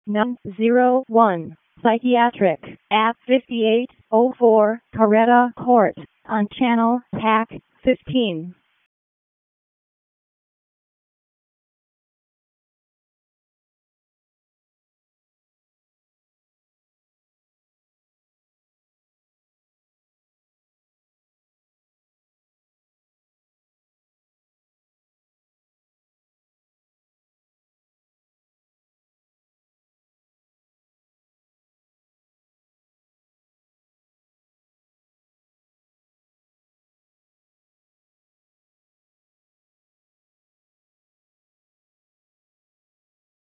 901 Psychiatric at 5804 Coretta Court on Channel TAC 15.